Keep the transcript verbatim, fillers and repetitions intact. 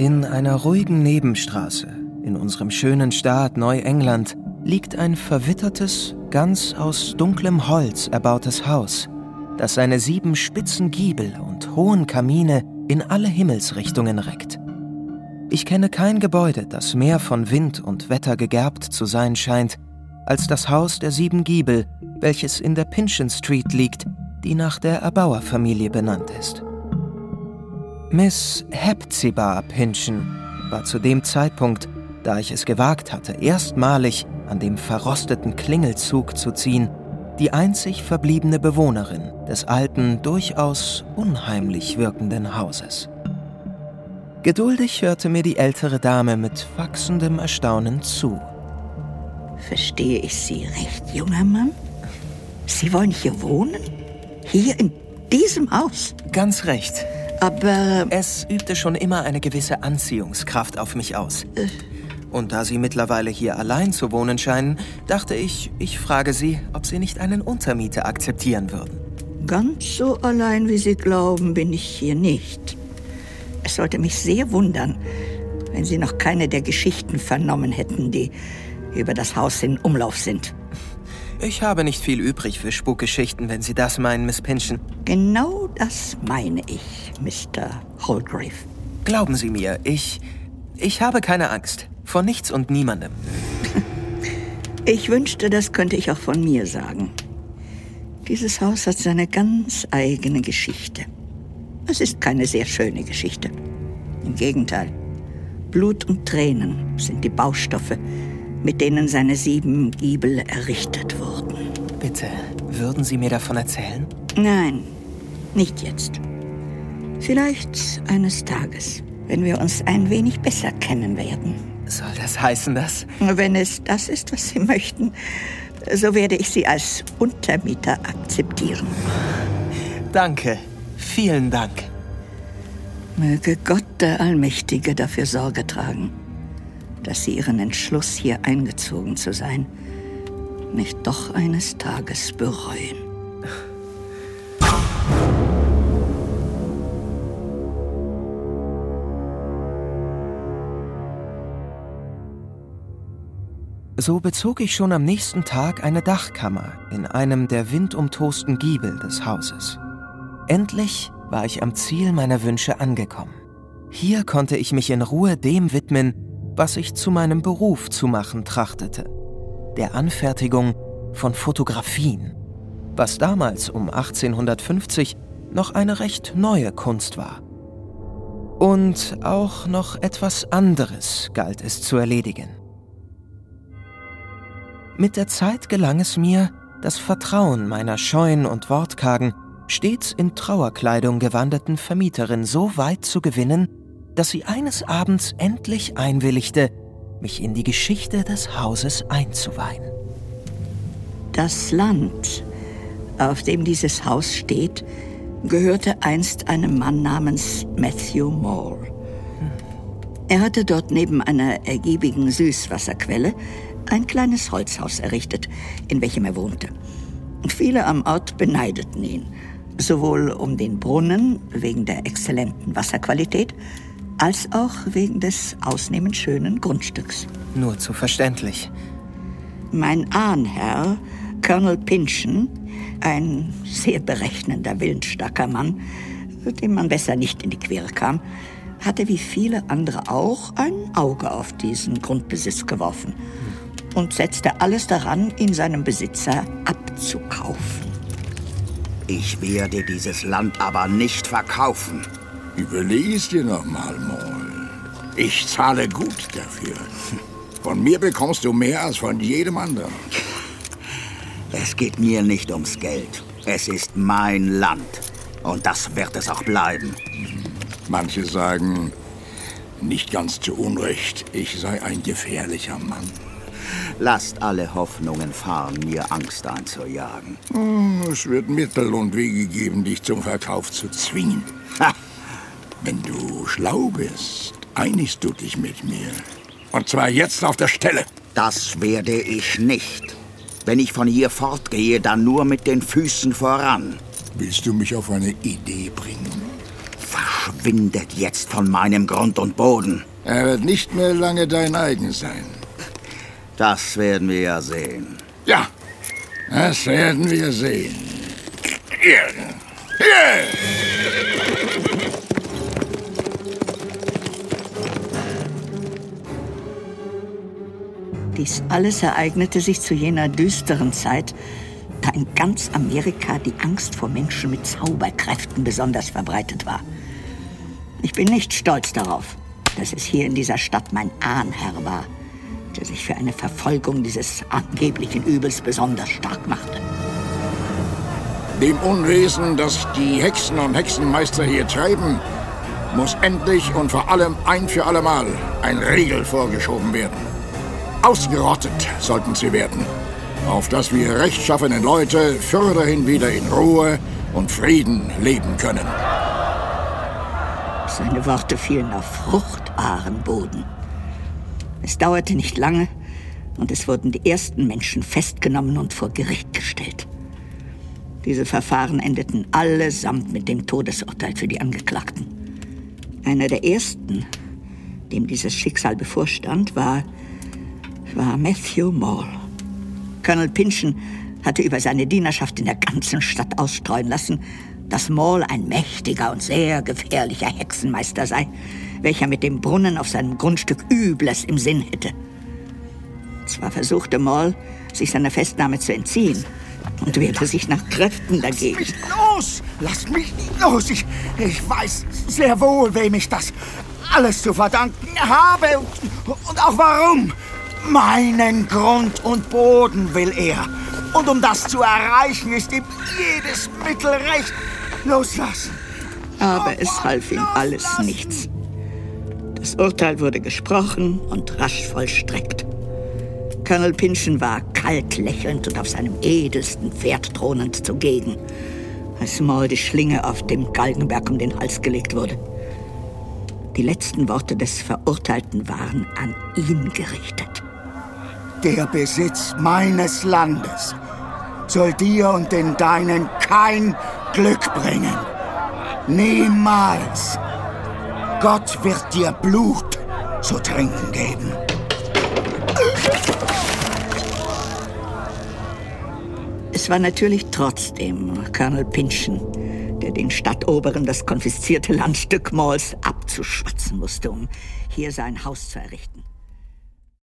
In einer ruhigen Nebenstraße in unserem schönen Staat Neuengland liegt ein verwittertes, ganz aus dunklem Holz erbautes Haus, das seine sieben spitzen Giebel und hohen Kamine in alle Himmelsrichtungen reckt. Ich kenne kein Gebäude, das mehr von Wind und Wetter gegerbt zu sein scheint, als das Haus der sieben Giebel, welches in der Pinchin Street liegt, die nach der Erbauerfamilie benannt ist. Miss Hepzibah Pinchin war zu dem Zeitpunkt, da ich es gewagt hatte, erstmalig an dem verrosteten Klingelzug zu ziehen, die einzig verbliebene Bewohnerin des alten, durchaus unheimlich wirkenden Hauses. Geduldig hörte mir die ältere Dame mit wachsendem Erstaunen zu. Verstehe ich Sie recht, junger Mann? Sie wollen hier wohnen? Hier in diesem Haus? Ganz recht. Aber... Es übte schon immer eine gewisse Anziehungskraft auf mich aus. Äh. Und da Sie mittlerweile hier allein zu wohnen scheinen, dachte ich, ich frage Sie, ob Sie nicht einen Untermieter akzeptieren würden. Ganz so allein, wie Sie glauben, bin ich hier nicht. Es sollte mich sehr wundern, wenn Sie noch keine der Geschichten vernommen hätten, die über das Haus in Umlauf sind. Ich habe nicht viel übrig für Spukgeschichten, wenn Sie das meinen, Miss Pinchin. Genau das meine ich, Mister Holgrave. Glauben Sie mir, ich... ich habe keine Angst. Vor nichts und niemandem. Ich wünschte, das könnte ich auch von mir sagen. Dieses Haus hat seine ganz eigene Geschichte. Es ist keine sehr schöne Geschichte. Im Gegenteil. Blut und Tränen sind die Baustoffe, mit denen seine sieben Giebel errichtet wurden. Bitte, würden Sie mir davon erzählen? Nein, nicht jetzt. Vielleicht eines Tages, wenn wir uns ein wenig besser kennen werden. Soll das heißen, dass... Wenn es das ist, was Sie möchten, so werde ich Sie als Untermieter akzeptieren. Danke. Vielen Dank. Möge Gott, der Allmächtige, dafür Sorge tragen, dass Sie Ihren Entschluss, hier eingezogen zu sein, nicht doch eines Tages bereuen. So bezog ich schon am nächsten Tag eine Dachkammer in einem der windumtosten Giebel des Hauses. Endlich war ich am Ziel meiner Wünsche angekommen. Hier konnte ich mich in Ruhe dem widmen, was ich zu meinem Beruf zu machen trachtete: der Anfertigung von Fotografien, was damals um achtzehnhundertfünfzig noch eine recht neue Kunst war. Und auch noch etwas anderes galt es zu erledigen. Mit der Zeit gelang es mir, das Vertrauen meiner scheuen und wortkargen, stets in Trauerkleidung gewanderten Vermieterin so weit zu gewinnen, dass sie eines Abends endlich einwilligte, mich in die Geschichte des Hauses einzuweihen. Das Land, auf dem dieses Haus steht, gehörte einst einem Mann namens Matthew Mole. Hm. Er hatte dort neben einer ergiebigen Süßwasserquelle ein kleines Holzhaus errichtet, in welchem er wohnte. Viele am Ort beneideten ihn, sowohl um den Brunnen wegen der exzellenten Wasserqualität, als auch wegen des ausnehmend schönen Grundstücks. Nur zu verständlich. Mein Ahnherr, Colonel Pinchin, ein sehr berechnender, willensstarker Mann, dem man besser nicht in die Quere kam, hatte wie viele andere auch ein Auge auf diesen Grundbesitz geworfen und setzte alles daran, ihn seinem Besitzer abzukaufen. Ich werde dieses Land aber nicht verkaufen. Überleg es dir noch mal, Mole. Ich zahle gut dafür. Von mir bekommst du mehr als von jedem anderen. Es geht mir nicht ums Geld. Es ist mein Land. Und das wird es auch bleiben. Manche sagen, nicht ganz zu Unrecht, ich sei ein gefährlicher Mann. Lasst alle Hoffnungen fahren, mir Angst einzujagen. Es wird Mittel und Wege geben, dich zum Verkauf zu zwingen. Ha! Wenn du schlau bist, einigst du dich mit mir. Und zwar jetzt auf der Stelle. Das werde ich nicht. Wenn ich von hier fortgehe, dann nur mit den Füßen voran. Willst du mich auf eine Idee bringen? Verschwinde! verschwindet jetzt von meinem Grund und Boden. Er wird nicht mehr lange dein eigen sein. Das werden wir ja sehen. Ja, das werden wir sehen. Hier. Hier. Dies alles ereignete sich zu jener düsteren Zeit, da in ganz Amerika die Angst vor Menschen mit Zauberkräften besonders verbreitet war. Ich bin nicht stolz darauf, dass es hier in dieser Stadt mein Ahnherr war, der sich für eine Verfolgung dieses angeblichen Übels besonders stark machte. Dem Unwesen, das die Hexen und Hexenmeister hier treiben, muss endlich und vor allem ein für allemal ein Riegel vorgeschoben werden. Ausgerottet sollten sie werden, auf dass wir rechtschaffenen Leute fürderhin wieder in Ruhe und Frieden leben können. Seine Worte fielen auf fruchtbaren Boden. Es dauerte nicht lange und es wurden die ersten Menschen festgenommen und vor Gericht gestellt. Diese Verfahren endeten allesamt mit dem Todesurteil für die Angeklagten. Einer der ersten, dem dieses Schicksal bevorstand, war, war Matthew Mole. Colonel Pynchon hatte über seine Dienerschaft in der ganzen Stadt ausstreuen lassen, dass Mole ein mächtiger und sehr gefährlicher Hexenmeister sei, welcher mit dem Brunnen auf seinem Grundstück Übles im Sinn hätte. Zwar versuchte Mole, sich seiner Festnahme zu entziehen und wehrte sich nach Kräften dagegen. Lass mich los! Lass mich los! Ich, ich weiß sehr wohl, wem ich das alles zu verdanken habe und, und auch warum. Meinen Grund und Boden will er. Und um das zu erreichen, ist ihm jedes Mittel recht. Loslassen. Aber es half ihm alles nichts. Das Urteil wurde gesprochen und rasch vollstreckt. Colonel Pynchon war kalt lächelnd und auf seinem edelsten Pferd thronend zugegen, als Mole die Schlinge auf dem Galgenberg um den Hals gelegt wurde. Die letzten Worte des Verurteilten waren an ihn gerichtet. Der Besitz meines Landes soll dir und den Deinen kein Glück bringen. Niemals. Gott wird dir Blut zu trinken geben. Es war natürlich trotzdem Colonel Pynchon, der den Stadtoberen das konfiszierte Landstück Moles abzuschwatzen musste, um hier sein Haus zu errichten.